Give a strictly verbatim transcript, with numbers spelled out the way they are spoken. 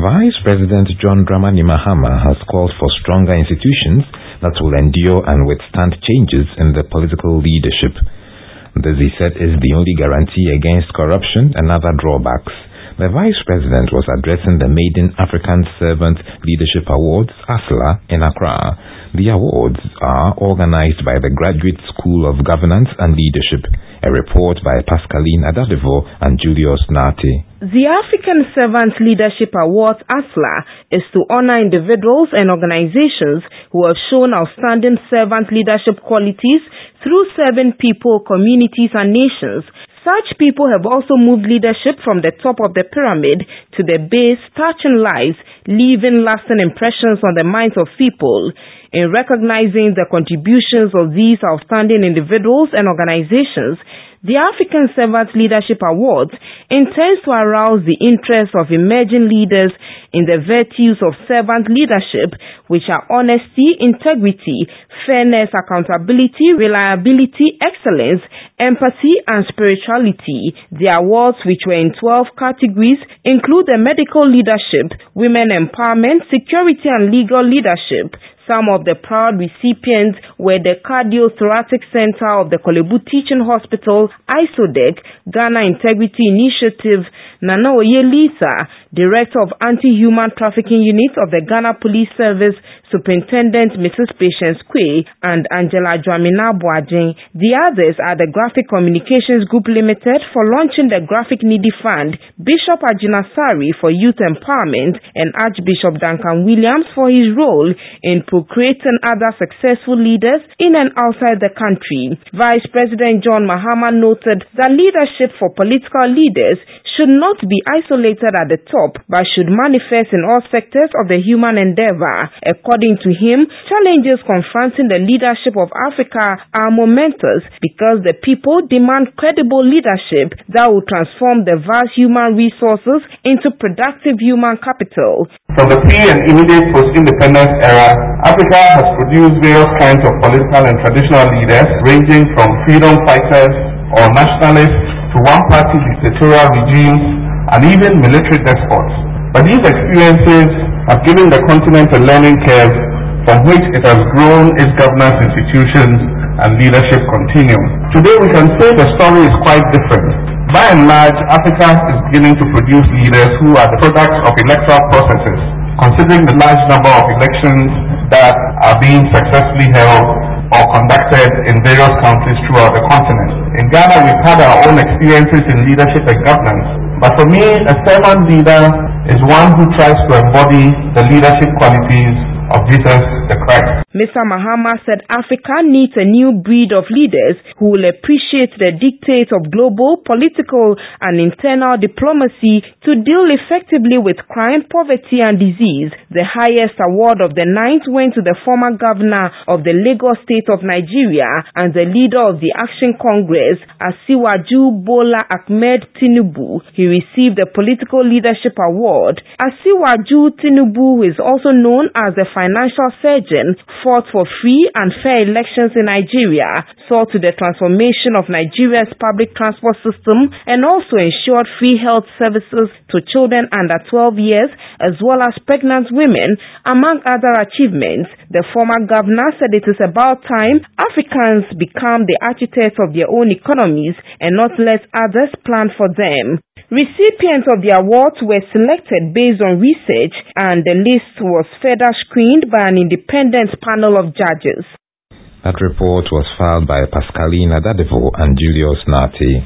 Vice President John Dramani Mahama has called for stronger institutions that will endure and withstand changes in the political leadership. This, he said, is the only guarantee against corruption and other drawbacks. The Vice President was addressing the maiden African Servant Leadership Awards, ASLA, in Accra. The awards are organized by the Graduate School of Governance and Leadership. A report by Pascaline Adadevoh and Julius Nati. The African Servant Leadership Awards, ASLA, is to honor individuals and organizations who have shown outstanding servant leadership qualities through serving people, communities, and nations. Such people have also moved leadership from the top of the pyramid to the base, touching lives, leaving lasting impressions on the minds of people. In recognizing the contributions of these outstanding individuals and organizations, the African Servant Leadership Awards intends to arouse the interest of emerging leaders in the virtues of servant leadership, which are honesty, integrity, fairness, accountability, reliability, excellence, empathy, and spirituality. The awards, which were in twelve categories, include the medical leadership, women empowerment, security and legal leadership. Some of the proud recipients were the Cardiothoracic Center of the Kolebu Teaching Hospital, ISODEC, Ghana Integrity Initiative, Nana Oye Lisa, Director of Anti-Human Trafficking Unit of the Ghana Police Service, Superintendent Missus Patience Kwe, and Angela Dramina Boajin. The others are the Graphic Communications Group Limited for launching the Graphic Needy Fund, Bishop Ajinasari for Youth Empowerment, and Archbishop Duncan Williams for his role in procreating other successful leaders in and outside the country. Vice President John Mahama noted that leadership for political leaders should not be isolated at the top, but should manifest in all sectors of the human endeavor. According to him, challenges confronting the leadership of Africa are momentous because the people demand credible leadership that will transform the vast human resources into productive human capital. From the pre and immediate post-independence era, Africa has produced various kinds of political and traditional leaders, ranging from freedom fighters or nationalists to one-party dictatorial regimes and even military despots. But these experiences have given the continent a learning curve from which it has grown its governance institutions and leadership continuum. Today we can say the story is quite different. By and large, Africa is beginning to produce leaders who are the products of electoral processes, considering the large number of elections that are being successfully held or conducted in various countries throughout the continent. In Ghana, we've had our own experiences in leadership and governance, but for me, a servant leader is one who tries to embody the leadership qualities of Jesus the Christ. Mister Mahama said Africa needs a new breed of leaders who will appreciate the dictates of global, political, and internal diplomacy to deal effectively with crime, poverty, and disease. The highest award of the ninth went to the former governor of the Lagos State of Nigeria and the leader of the Action Congress, Asiwaju Bola Ahmed Tinubu. He received the Political Leadership Award. Asiwaju Tinubu is also known as the financial surgeon, fought for free and fair elections in Nigeria, saw to the transformation of Nigeria's public transport system, and also ensured free health services to children under twelve years, as well as pregnant women, among other achievements. The former governor said it is about time Africans become the architects of their own economies and not let others plan for them. Recipients of the awards were selected based on research, and the list was further screened by an independent panel of judges. That report was filed by Pascaline Adadevoh and Julius Nati.